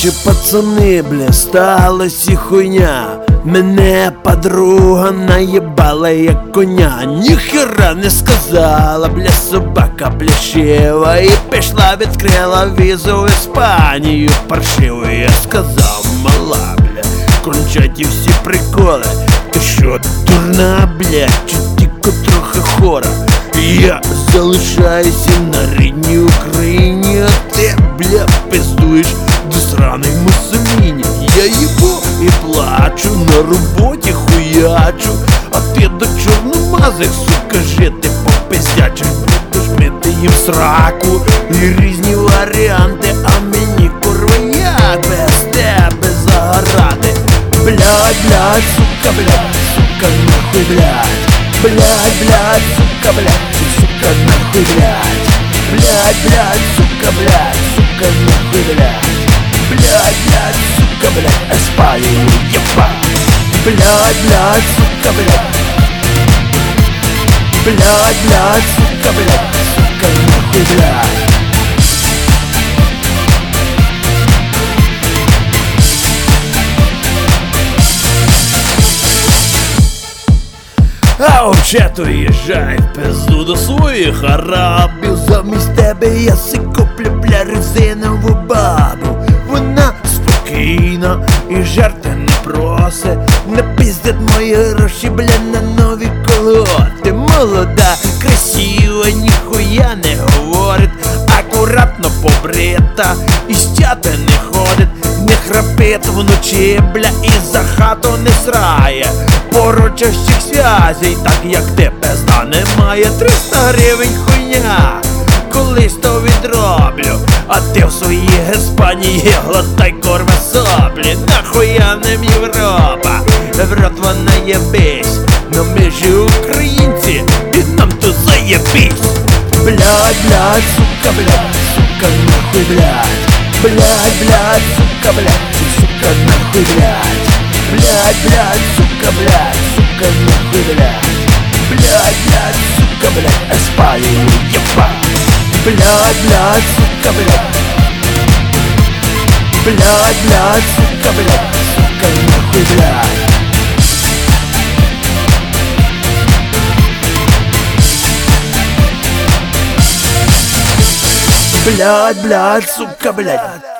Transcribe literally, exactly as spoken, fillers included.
Короче, пацани, бля, сталась і хуйня. Мене подруга наїбала як коня. Ніхера не сказала, бля, собака плящева. І пішла, відкрила візу в Іспанію паршиву. Я сказав, мала, бля, кончать і всі приколи. Ти що, дурна, бля, чи тільки трохи хора? Я залишаюся на рідній Україні, а ти, бля, пиздуєш до сраний Муссоліні. Я їбу і плачу, на роботі хуячу, а ти до чорномазих, сука, жити попиздячиш. Будеш мити їм сраку і різні варіанти, а мені, курва, як без тебе загорати? Блядь, блядь, сука, блядь, сука, нахуй, блядь. Блядь, блядь, сука, блядь, сука, нахуй, блядь. Блядь, блядь, сука, блядь, сука, нахуй, блядь. Блядь, блядь, сука, блядь, Испанию ебать. Блядь, блядь, сука, блядь. Блядь, блядь, сука, блядь, сука, нахуй, блядь. А взагалі-то їжджай в пизду до своїх арабів. Замість тебе я си куплю, бля, резинову бабу. Вона спокійна і жарти не просить. Не пиздять мої гроші, бля, на нові колоти. Молода, красива, ніхуя не говорить. Акуратно побрита і стяти не ходить. Не храпить вночі, бля, і за хату не срає. Порочащих зв'язей, так як ти, пизда, немає. Триста гривень хуйня, колись то відроблю, а ти в своїй Іспанії глотай, корва, соплі. Нахуя нам Європа, в рот вона єбись. Но ми ж українці, і нам то заєбись. Блядь, блядь, сука, блядь, сука, нахуй, блядь. Блядь, блядь, сука, блядь, сука, нахуй, блядь. Блядь, блядь, сука, блядь, сука, нахуй, блядь. Блядь, блядь, сука, блядь, Испанию ебать. Блядь, блядь, сука, блядь. Блядь, блядь, сука, блядь, сука, нахуй, блядь. Блядь, блядь, сука, блядь.